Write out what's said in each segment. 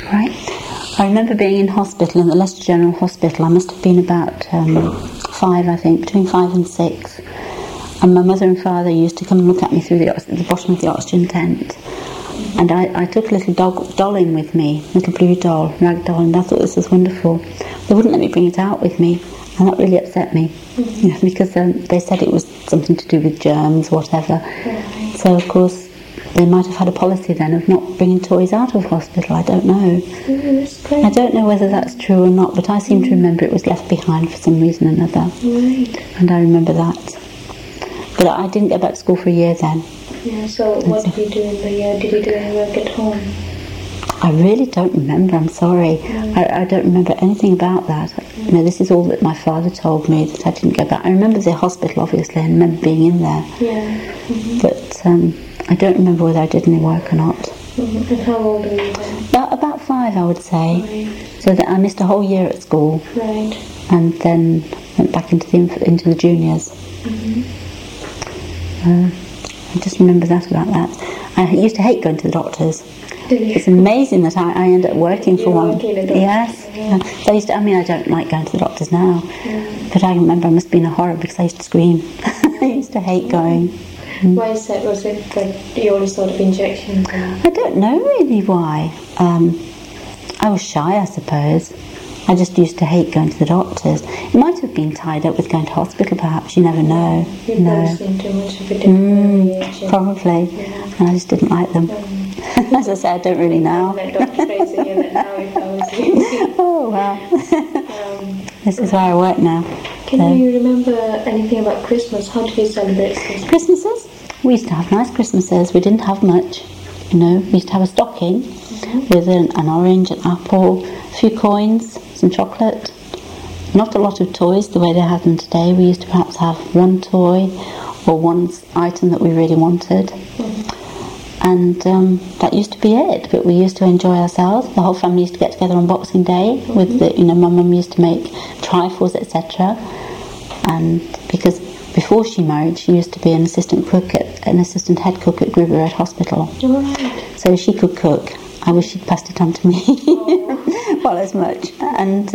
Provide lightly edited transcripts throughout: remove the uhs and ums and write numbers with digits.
Right. I remember being in hospital, in the Leicester General Hospital. I must have been about 5, I think, between 5 and 6. And my mother and father used to come and look at me through the bottom of the oxygen tent. And I took a little doll in with me, a little blue doll, rag doll, and I thought this was wonderful. They wouldn't let me bring it out with me, and that really upset me, you know, because they said it was something to do with germs, whatever. So, of course, they might have had a policy then of not bringing toys out of hospital. I don't know. I don't know whether that's true or not, but I seem to remember it was left behind for some reason or another. And I remember that. But I didn't go back to school for a year then. Yeah, so what did you do in the year? Did you do any work at home? I really don't remember, I'm sorry. I don't remember anything about that. You know, this is all that my father told me, that I didn't go back. I remember the hospital, obviously, and remember being in there. But I don't remember whether I did any work or not. And how old were you then? About 5, I would say. So that I missed a whole year at school. And then went back into the juniors. I just remember that about that. I used to hate going to the doctors. It's amazing that I ended up working for one. Yes. So I don't like going to the doctors now. But I remember I must have been a horror because I used to scream. I used to hate going. Why is that? Was it like you always thought of injections? I don't know really why. I was shy, I suppose. I just used to hate going to the doctors. It might have been tied up with going to hospital, perhaps. You never know. You've probably seen too much of it. Probably. And I just didn't like them. As I say, I don't really know. Oh, wow. This is where I work now. Can you remember anything about Christmas? How did you celebrate Christmas? Christmases? We used to have nice Christmases. We didn't have much. You know, we used to have a stocking with an orange, an apple, a few coins, some chocolate. Not a lot of toys the way they have them today. We used to perhaps have one toy or one item that we really wanted. And that used to be it. But we used to enjoy ourselves. The whole family used to get together on Boxing Day with my mum used to make trifles, etc. And because before she married, she used to be an assistant head cook at Gruber Road Hospital. So she could cook. I wish she'd passed it on to me. Well, as much. And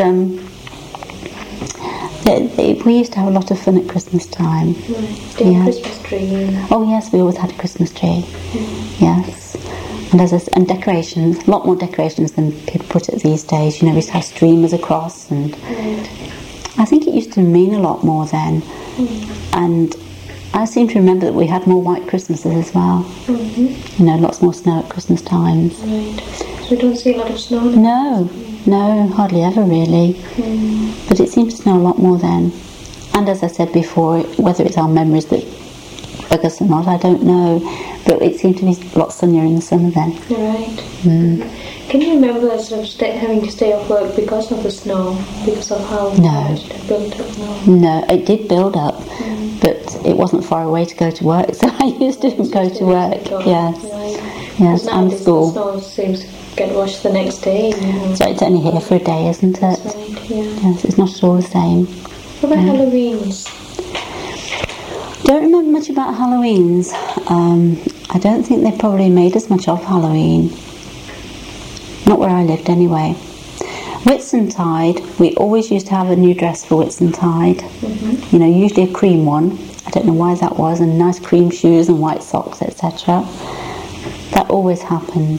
we used to have a lot of fun at Christmas time. Christmas tree. Oh yes, we always had a Christmas tree. Yes. And decorations, a lot more decorations than people put it these days. You know, we used to have streamers across, and I think it used to mean a lot more then. And I seem to remember that we had more white Christmases as well. You know, lots more snow at Christmas times. So we don't see a lot of snow? No, hardly ever really. But it seems to snow a lot more then. And as I said before, whether it's our memories that bug us or not, I don't know. But it seemed to be a lot sunnier in the summer then. Can you remember sort of having to stay off work because of the snow? Because of how much it built up? No, it did build up, but it wasn't far away to go to work, so I used to go to work. Yes, and school. The snow seems to get washed the next day. So it's only here for a day, isn't it? That's right, Yes, it's not at all the same. What about Halloweens? Don't remember much about Halloweens. I don't think they probably made as much of Halloween. Not where I lived anyway. Whitsuntide, we always used to have a new dress for Whitsuntide. You know, usually a cream one. I don't know why that was, and nice cream shoes and white socks, etc. That always happened.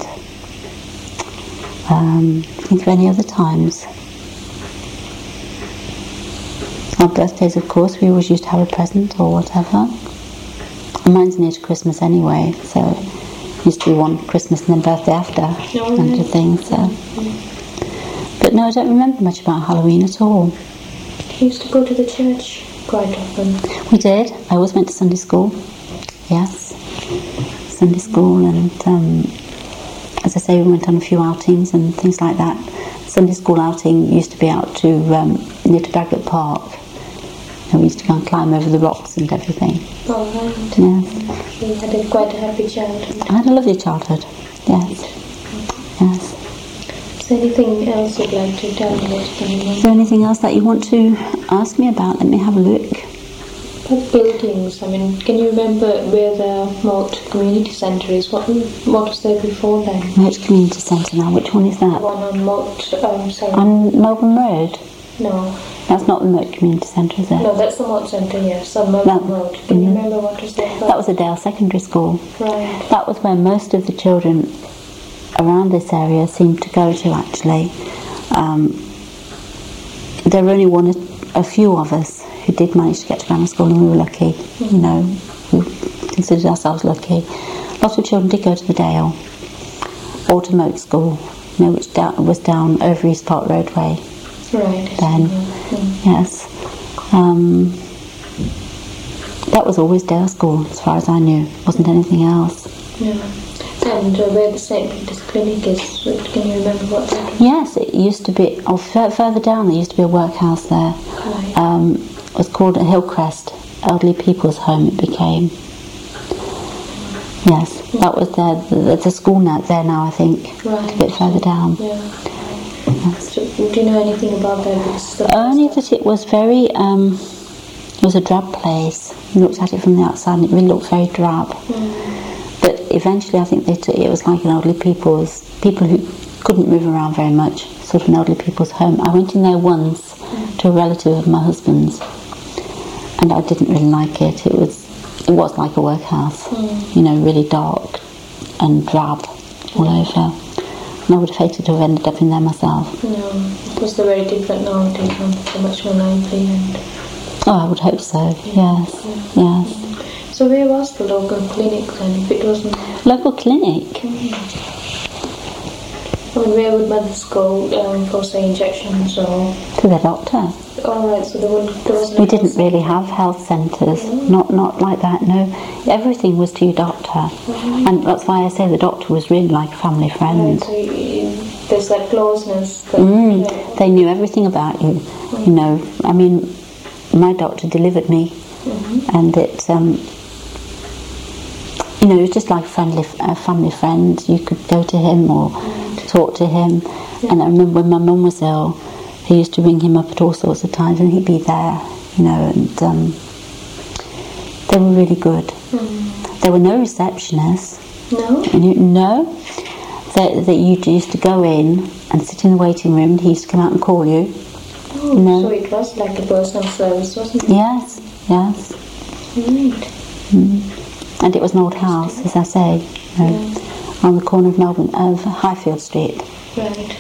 Think of any other times. Our birthdays, of course, we always used to have a present or whatever. And mine's near to Christmas anyway, so it used to be one Christmas and then birthday after, kind of thing. So. But no, I don't remember much about Halloween at all. You used to go to the church quite often. We did. I always went to Sunday school. Yes, Sunday school, and as I say, we went on a few outings and things like that. Sunday school outing used to be out to near to Daggett Park. And we used to go and climb over the rocks and everything. Oh, right. Yes. You had quite a happy childhood. I had a lovely childhood. Yes. Yes. Is there anything else you'd like to tell me about? Is there anything else that you want to ask me about? Let me have a look. of buildings? I mean, can you remember where the Moat Community Centre is? What was there before then? Moat Community Centre now, which one is that? The one on Moat, sorry. On Melbourne Road? No. That's not the Moat Community Centre, is it? No, that's the Moat Centre, yes, on Melbourne Road. Can you remember what was there? That was a Dale Secondary School. Right. That was where most of the children around this area seemed to go to, actually. There were only a few of us who did manage to get to grammar school, and we were lucky, you know, we considered ourselves lucky. Lots of children did go to the Dale or to Moat School, you know, which was down over East Park Roadway. Right. Then, yes. That was always Dale School, as far as I knew. Wasn't anything else. Yeah. And where the St. Peter's Clinic is, can you remember what that is? Yes, it used to be, further down there used to be a workhouse there. Right. It was called a Hillcrest Elderly People's Home, it became. Yes, that was there. There's a school now there now, I think. Right. A bit further down. Yeah. Yes. So, do you know anything about that? Only that it was very, it was a drab place. You looked at it from the outside and it really looked very drab. But eventually I think it was like an elderly people who couldn't move around very much, sort of an elderly people's home. I went in there once to a relative of my husband's, and I didn't really like it. It was like a workhouse, you know, really dark and drab all over. And I would have hated to have ended up in there myself. No, because they're very different nowadays, and so much more lively. And oh, I would hope so. Yes, yes. So where was the local clinic then? If it wasn't Local clinic. I mean, where would mothers go for, say, injections or? To the doctor. All right, so there wasn't. We didn't really have health centres, not like that. No, everything was to your doctor, and that's why I say the doctor was really like a family friend. Right, so there's that closeness. They knew everything about you. You know, I mean, my doctor delivered me, and it, you know, it was just like a family friend. You could go to him or talk to him. And I remember when my mum was ill, he used to ring him up at all sorts of times, and he'd be there, you know, and they were really good. There were no receptionists. No? No. That you used to go in and sit in the waiting room, and he used to come out and call you. Oh, No. So it was like a personal service, wasn't it? Yes, yes. Right. And it was an old house, as I say, you know, on the corner of Melbourne, of Highfield Street. Right.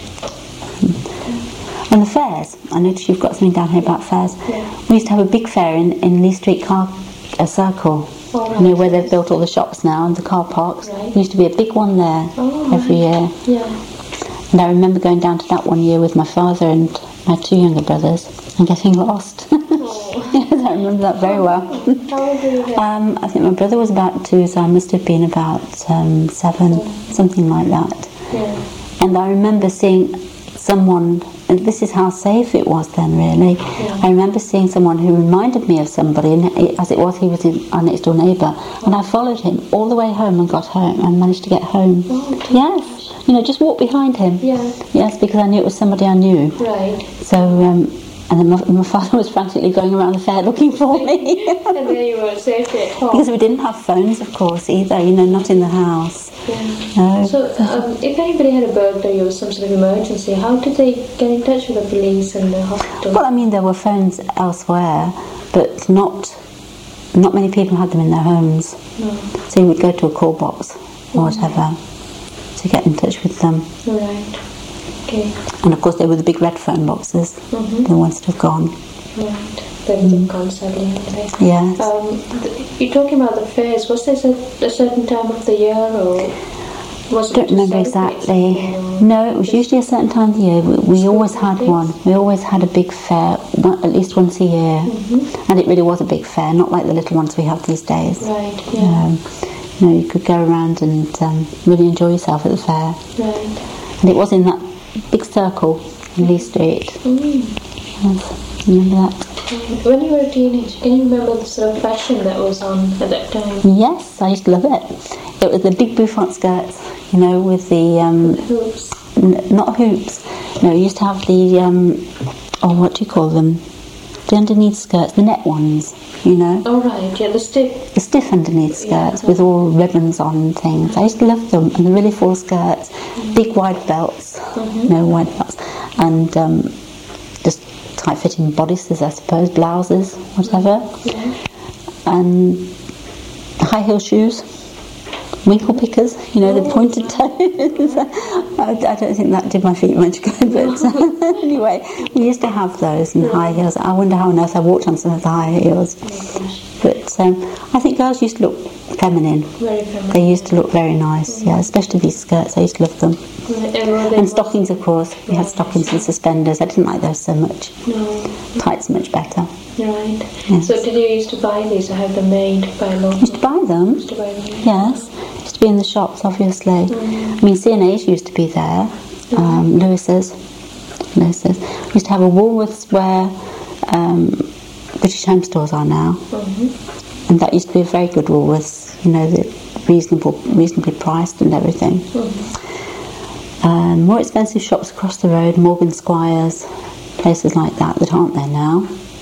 And the fairs, I noticed you've got something down here about fairs. Yeah. We used to have a big fair in Lee Street Car Circle, All right. you know, where they've built all the shops now and the car parks. Right. There used to be a big one there every year. Yeah. And I remember going down to that one year with my father and my two younger brothers and getting lost. Oh. Yes, I remember that very well. How old were you then? I think my brother was about 2, so I must have been about 7, something like that. Yeah. And I remember seeing someone, and this is how safe it was then, really. Yeah. I remember seeing someone who reminded me of somebody, and as it was, he was our next door neighbour, and I followed him all the way home and got home and managed to get home. Oh, yes, you know, just walk behind him. Yeah. Yes, because I knew it was somebody I knew. Right. So, and then my father was frantically going around the fair looking for me. And there you were, safely at home. Because we didn't have phones, of course, either, you know, not in the house. Yeah. No. So, if anybody had a burglary or some sort of emergency, how did they get in touch with the police and the hospital? Well, I mean, there were phones elsewhere, but not many people had them in their homes. No. So you would go to a call box or whatever to get in touch with them. Right. Okay. And of course, there were the big red phone boxes. The ones that have gone. Right. They were gone sadly, haven't they? Yes. You're talking about the fairs. Was there a certain time of the year, or was it? I don't remember exactly. No, it was usually a certain time of the year. We always had one. We always had a big fair, at least once a year. And it really was a big fair, not like the little ones we have these days. Right. Yeah. You know, you could go around and really enjoy yourself at the fair. Right. And it was in that big circle in Lee Street. Yes, remember that? When you were a teenager, can you remember the sort of fashion that was on at that time? Yes, I used to love it. It was the big bouffant skirts, you know, with the Hoops. not hoops. No, you used to have the what do you call them? the underneath skirts, the net ones, you know. Oh right, yeah, the stiff. The stiff underneath skirts with all ribbons on and things. I used to love them, and the really full skirts, big wide belts, no wide belts, and just tight-fitting bodices, I suppose, blouses, whatever, and high heel shoes. Winkle pickers, you know, the pointed toes. I don't think that did my feet much good, but anyway, we used to have those and high heels. I wonder how on earth I walked on some of the high heels. But I think girls used to look feminine. Very feminine. They used to look very nice, yeah, especially these skirts. I used to love them. And stockings, of course. We had stockings and suspenders. I didn't like those so much. No. Tights much better. Right. Yes. So did you used to buy these or have them made by local? Used to buy them. Used to buy them. Yes. Used to be in the shops, obviously. I mean, C&A's used to be there. Lewis's. We used to have a Woolworths where British Home Stores are now. And that used to be a very good Woolworths, you know, reasonably priced and everything. More expensive shops across the road, Morgan Squires, places like that aren't there now.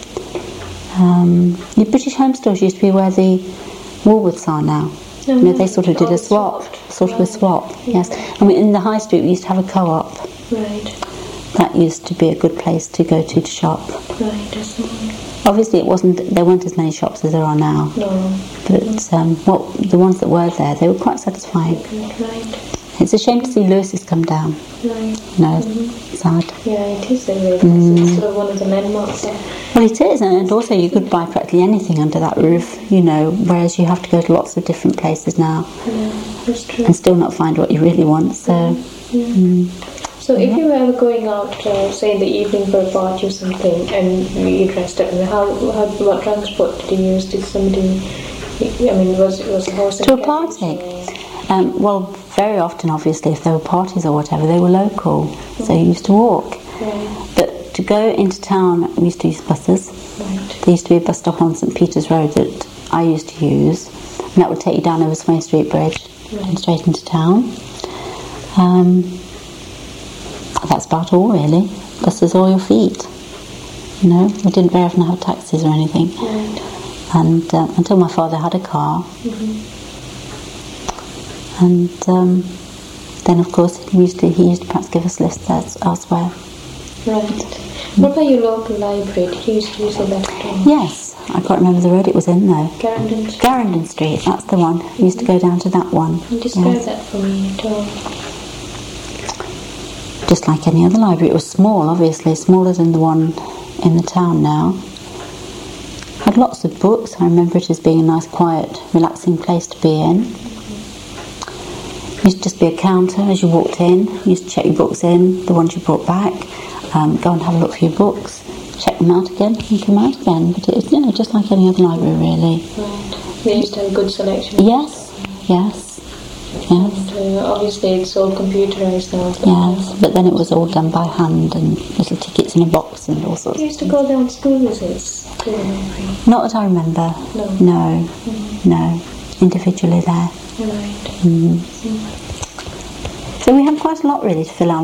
The British Home Stores used to be where the Woolworths are now. You know, they sort of did a swap, yes. I mean, in the high street we used to have a co-op. Right. That used to be a good place to go to shop. Right, definitely. Obviously there weren't as many shops as there are now. No. But the ones that were there, they were quite satisfying. Right. It's a shame to see Lewis's come down. Right. No, sad. Yeah, it is a really nice. It's sort of one of the landmarks there. Well, it is, and also you could buy practically anything under that roof, you know, whereas you have to go to lots of different places now. Yeah, that's true. And still not find what you really want, so... So if you were ever going out, say in the evening for a party or something, and you dressed up, what transport did you use? Did somebody... I mean, was a horse and To a party? Well, very often, obviously, if there were parties or whatever, they were local, so you used to walk. Right. But to go into town, we used to use buses. Right. There used to be a bus stop on St Peter's Road that I used to use, and that would take you down over Swain Street Bridge and straight into town. That's about all, really. Buses or your feet. You know, we didn't very often have taxis or anything. Right. And until my father had a car. And then, of course, he used to perhaps give us lifts elsewhere. Right. What about your local library? Did you used to use it that time? Yes, I can't remember the road it was in though. Garendon Street. Garendon Street, that's the one. We used to go down to that one. And describe that for me at all. Just like any other library, it was small, obviously, smaller than the one in the town now. Had lots of books. I remember it as being a nice, quiet, relaxing place to be in. Used to just be a counter as you walked in. You used to check your books in, the ones you brought back, go and have a look for your books, check them out again and come out again. But it's, you know, just like any other library, really. Right. They used to have a good selection. Yes. And obviously it's all computerised now. Yes, but then it was all done by hand and little tickets in a box and all sorts. You used to go down school visits to the library? Not that I remember. No. Individually there. Right. So we have quite a lot really to fill our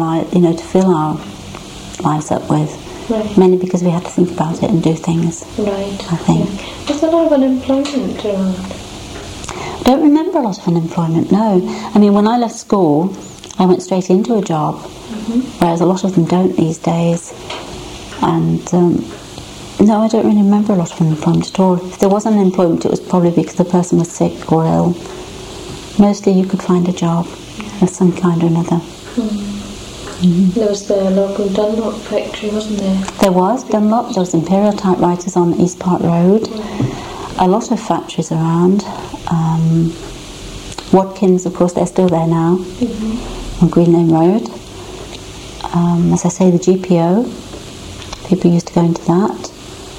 lives up with. Right. Mainly because we had to think about it and do things. Right. I think. Yeah. There's a lot of unemployment around. I don't remember a lot of unemployment, no. I mean, when I left school, I went straight into a job, whereas a lot of them don't these days. And no, I don't really remember a lot of unemployment at all. If there was unemployment, it was probably because the person was sick or ill. Mostly you could find a job of some kind or another. There was the local Dunlop factory, wasn't there? There was Dunlop, there was Imperial Typewriters on East Park Road. A lot of factories around. Watkins, of course, they're still there now, on Green Lane Road. As I say, the GPO, people used to go into that.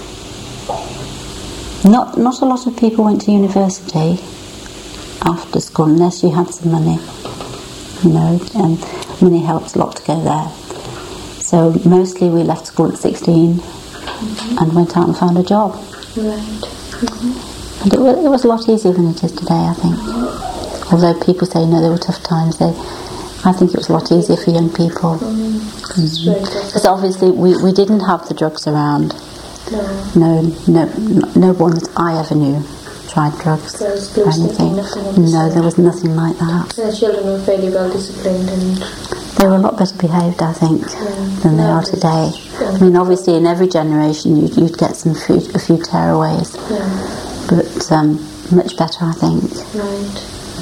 Not a lot of people went to university after school unless you had some money, you know, and money helps a lot to go there. So mostly we left school at 16 and went out and found a job. Right. And it was a lot easier than it is today, I think. Although people say, no, there were tough times, I think it was a lot easier for young people. Because obviously we didn't have the drugs around. No one that I ever knew tried drugs or anything. No, there was nothing like that. The children were fairly well disciplined and they were a lot better behaved, I think, than they are today. I mean, obviously, in every generation, you'd get a few tearaways, but much better, I think. Right.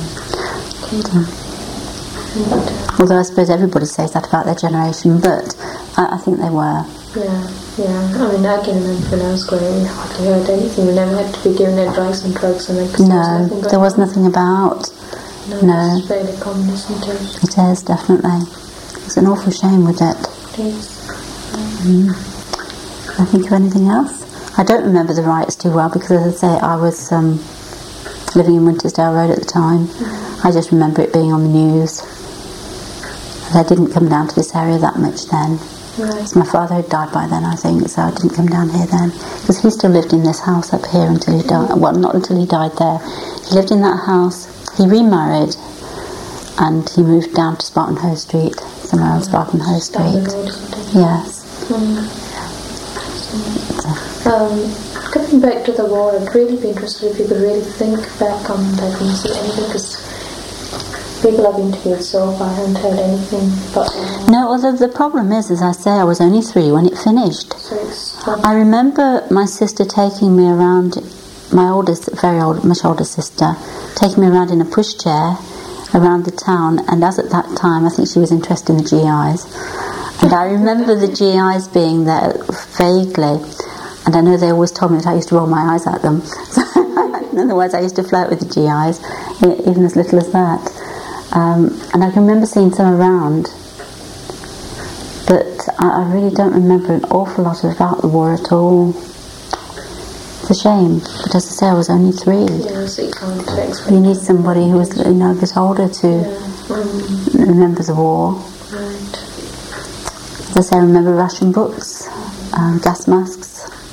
Although I suppose everybody says that about their generation, but I think they were. Yeah. I mean, I can remember when I was growing up, we hardly heard anything. We never had to be given advice on drugs and no, there was nothing about. No. It's fairly common, isn't it? It is, definitely. It's an awful shame with it. It is. I think of anything else? I don't remember the riots too well because, as I say, I was living in Wintersdale Road at the time. I just remember it being on the news. And I didn't come down to this area that much then. Right. So my father had died by then, I think, so I didn't come down here then. Because he still lived in this house up here until he died. Well, not until he died there. He lived in that house. He remarried and he moved down to Spartanhoe Street, somewhere on Spartanhoe Street. Yes. Coming back to the war, I'd really be interested if you could really think back on that and see anything, because people I've interviewed so far haven't heard anything but... No, well, the problem is, as I say, I was only 3 when it finished. So I remember my sister taking me around, my oldest, much older sister, taking me around in a pushchair around the town, and as at that time, I think she was interested in the GIs. And I remember the GIs being there vaguely, and I know they always told me that I used to roll my eyes at them. So, in other words, I used to flirt with the GIs, even as little as that. And I can remember seeing some around, but I really don't remember an awful lot about the war at all. It's a shame, but as I say, I was only 3. Yeah, so you can't expect. You need somebody who was, a bit older to remember the war. Right. As I say, I remember ration books, gas masks,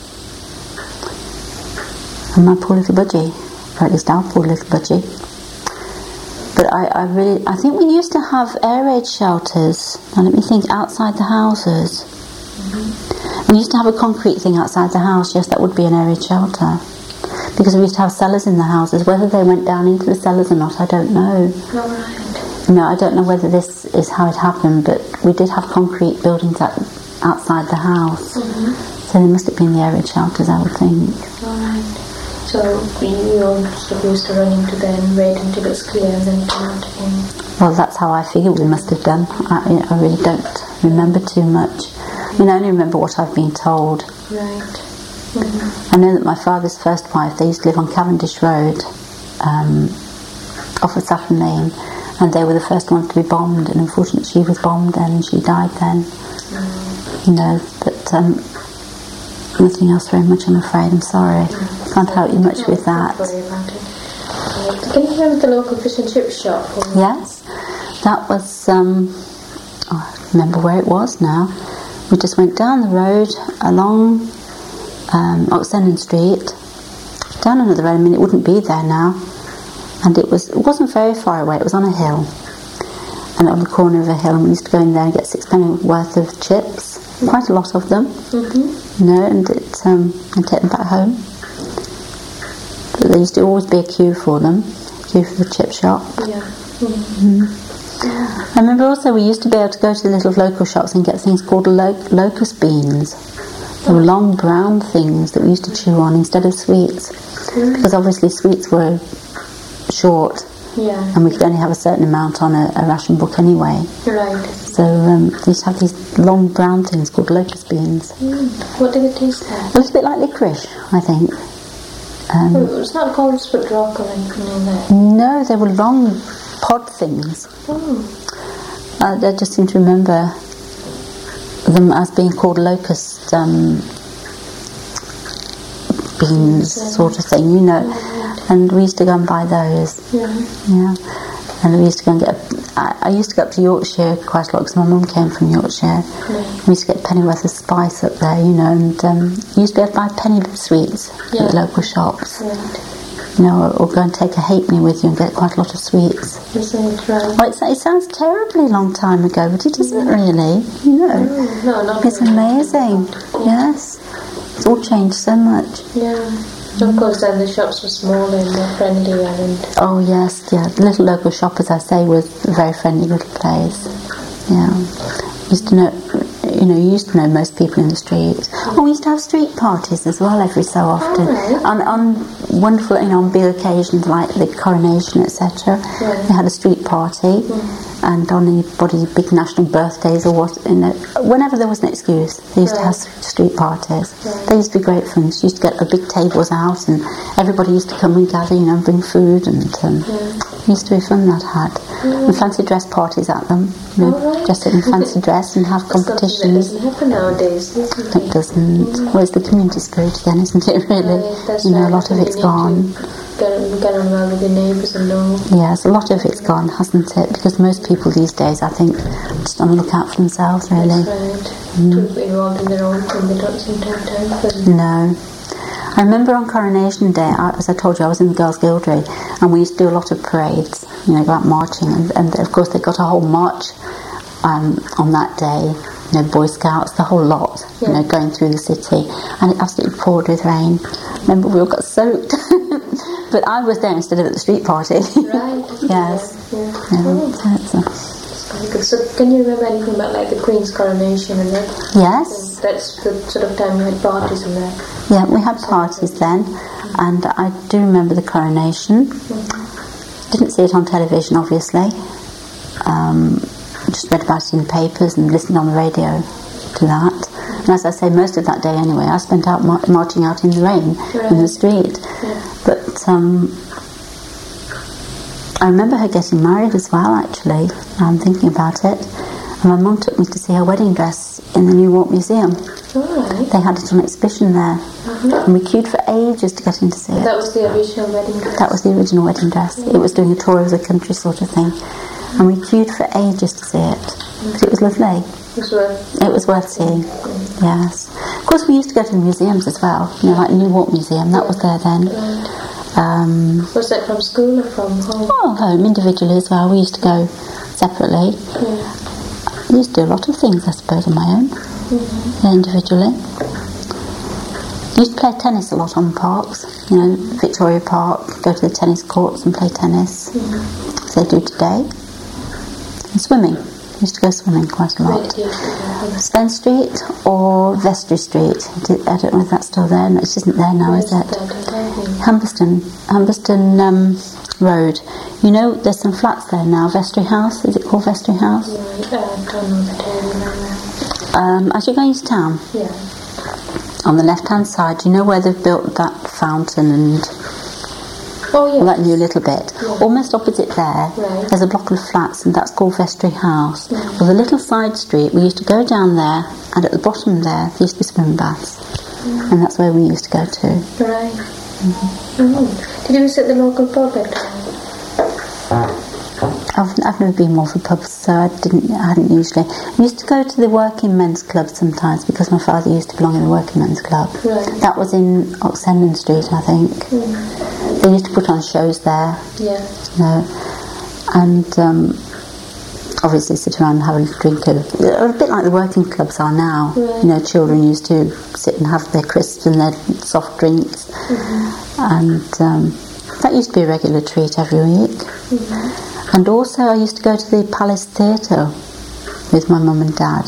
and my poor little budgie, or at least our poor little budgie. But I think we used to have air raid shelters, now let me think, outside the houses. We used to have a concrete thing outside the house, yes, that would be an air raid shelter. Because we used to have cellars in the houses. Whether they went down into the cellars or not, I don't know. Right. No, I don't know whether this is how it happened, but we did have concrete buildings outside the house. So they must have been the air raid shelters, I would think. Right. So you all sort of used to run into there and wait until it's clear and then come out again? Well, that's how I figure we must have done. I really don't remember too much. I mean, I only remember what I've been told. Right. I know that my father's first wife, they used to live on Cavendish Road, off of Saffron Lane, and they were the first ones to be bombed, and unfortunately she was bombed then and she died then. But nothing else very much, I'm afraid. I'm sorry. Can't help you much with that. Don't worry about it. Can you remember the local fish and chip shop? Yes, that was, I remember where it was now. We just went down the road along Oxenden Street, down another road. I mean, it wouldn't be there now, and it wasn't very far away. It was on a hill, and on the corner of a hill. And we used to go in there and get 6 penny worth of chips, quite a lot of them. And take them back home. But there used to always be a queue for them, queue for the chip shop. I remember also we used to be able to go to the little local shops and get things called locust beans. They were long brown things that we used to chew on instead of sweets, because obviously sweets were short, and we could only have a certain amount on a ration book anyway. Right. So they used to have these long brown things called locust beans. What did it taste like? It was a bit like licorice, I think. It's not called split rock or anything like that? No, they were long pod things. I just seem to remember them as being called locust beans, sort of thing, you know. And we used to go and buy those. Yeah. And we used to go and get. I used to go up to Yorkshire quite a lot because my mum came from Yorkshire. We used to get a pennyworth of spice up there, you know, and you used to be able to buy penny sweets at the local shops. You know, or go and take a halfpenny with you and get quite a lot of sweets. Well, it sounds terribly long time ago, but it isn't really, you know. No, not it's amazing. Yes. It's all changed so much. Yeah. Of course, then the shops were smaller and more friendlier. Oh yes, yeah. The little local shop, as I say, was a very friendly little place. Yeah. Used to know, you used to know most people in the street. Oh, we used to have street parties as well every so often. On wonderful, on big occasions like the coronation, etc. They had a street party, and on anybody's big national birthdays or what, whenever there was an excuse, they used to have street parties. They used to be great fun. They used to get the big tables out, and everybody used to come and gather, and bring food, and it used to be fun that had. And fancy dress parties at them, dress it in fancy dress and have competitions. That doesn't happen nowadays, isn't it? It doesn't. Well, it's the community spirit again, isn't it, really? A lot of it's gone. Get on well with your neighbours and know. Yes, a lot of it's gone, hasn't it? Because most people these days, I think, just on the lookout for themselves, really. That's right. Too involved in their own thing, they don't seem to have time for them. No. I remember on Coronation Day, as I told you, I was in the Girls' Guildry, and we used to do a lot of parades, go out marching, and of course they got a whole march on that day, Boy Scouts, the whole lot, going through the city, and it absolutely poured with rain. I remember we all got soaked, but I was there instead of at the street party. Right. Yes. So can you remember anything about like the Queen's coronation and that? Yes. That's the sort of time you had parties and that? Yeah, we had parties then, and I do remember the coronation. Didn't see it on television, obviously. Just read about it in the papers and listened on the radio to that. And as I say, most of that day anyway, I spent out marching out in the rain in the street. But I remember her getting married as well, actually. I'm thinking about it. And my mum took me to see her wedding dress in the New Walk Museum. Right. They had it on exhibition there. And we queued for ages to get in to see it. That was the original wedding dress? That was the original wedding dress. It was doing a tour of the country sort of thing. And we queued for ages to see it. But it was lovely. It was worth seeing. Yes. Of course, we used to go to the museums as well. Like New Walk Museum, that was there then. Was that from school or from home? Oh, home, individually as well. We used to go separately. I used to do a lot of things, I suppose, on my own. Individually. Used to play tennis a lot on parks. Victoria Park, go to the tennis courts and play tennis, as they do today. And swimming. Used to go swimming quite a lot. Spen Street or Vestry Street. I don't know if that's still there. No, it isn't there now, is it? Humberston Road. There's some flats there now. Vestry House. Is it called Vestry House? I don't know that area. As you're going to town? Yeah. On the left-hand side, do you know where they've built that fountain and that new little bit? Almost opposite there, there's a block of flats, and that's called Vestry House. Well, the little side street, we used to go down there, and at the bottom there used to be swimming baths, and that's where we used to go to. Right. Did you visit the local pub at all? I've never been more for pubs, so I hadn't usually. I used to go to the working men's club sometimes, because my father used to belong in the working men's club. That was in Oxenden Street, I think. They used to put on shows there. And obviously sit around and have a drink, a bit like the working clubs are now. Children used to sit and have their crisps and their soft drinks, and that used to be a regular treat every week. And also I used to go to the Palace Theatre with my mum and dad.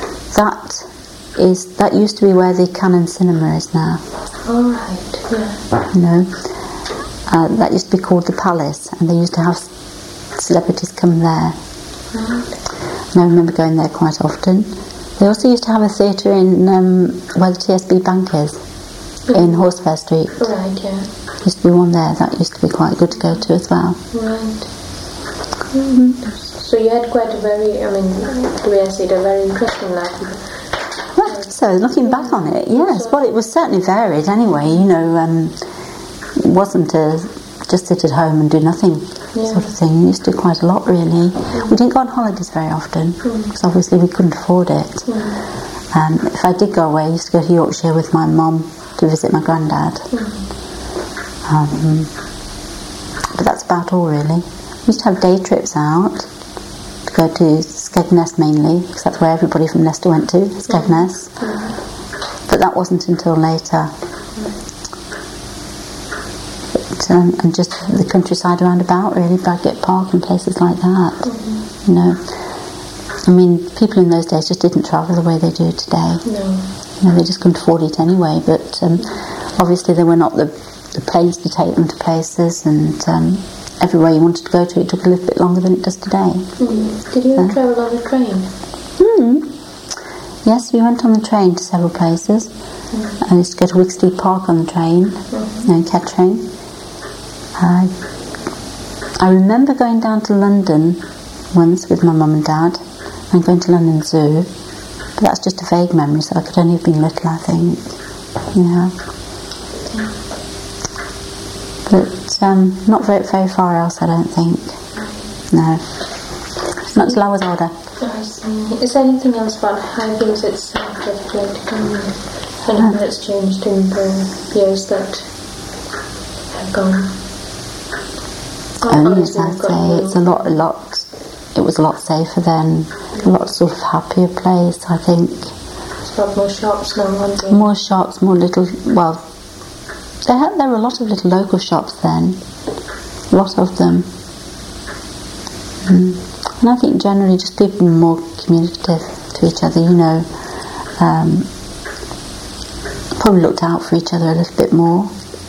That used to be where the Cannon Cinema is now. All right. That used to be called the Palace, and they used to have celebrities come there. And I remember going there quite often. They also used to have a theatre in where the TSB Bank is, in Horsefair Street. Right, yeah. Used to be one there. That used to be quite good to go to as well. Right. So you had quite a very, the way I see it, a very interesting life. Well, so looking back on it, yes. Well, it was certainly varied anyway. It wasn't just sit at home and do nothing sort of thing. We used to do quite a lot, really. We didn't go on holidays very often, because obviously we couldn't afford it. If I did go away, I used to go to Yorkshire with my mum to visit my granddad. But that's about all, really. We used to have day trips out to go to Skegness mainly, because that's where everybody from Leicester went to, Skegness. But that wasn't until later. But, and just the countryside around about, really, Bradgate Park and places like that. You know, I mean, people in those days just didn't travel the way they do today. No. You know, they just couldn't afford it anyway. But obviously, there were not the planes to take them to places, and everywhere you wanted to go to, it took a little bit longer than it does today. Did you travel on a train? Yes, we went on the train to several places. I used to go to Wicksteed Park on the train, Kettering. I remember going down to London once with my mum and dad, and going to London Zoo, but that's just a vague memory, so I could only have been little, I think. Yeah. But not very far else, I don't think. No. Not till I was older. I see. Is there anything else about Highfields itself that you'd like to comment? Anything that's changed in the years that have gone? Only as I say, it's it was a lot safer then, a lot sort of happier place, I think. There's a lot more shops now, aren't there? More shops, more little, well, there were a lot of little local shops then, a lot of them. And I think generally just people were more communicative to each other, you know, probably looked out for each other a little bit more.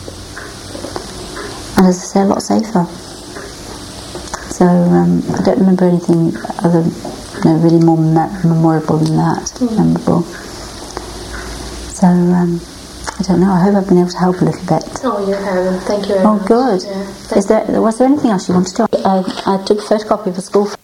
And as I say, a lot safer. So I don't remember anything other, really more memorable than that. Memorable. So I don't know. I hope I've been able to help a little bit. Oh, you have. Thank you very much. Oh, good. Yeah, Was there anything else you wanted to? I took a photocopy of a school.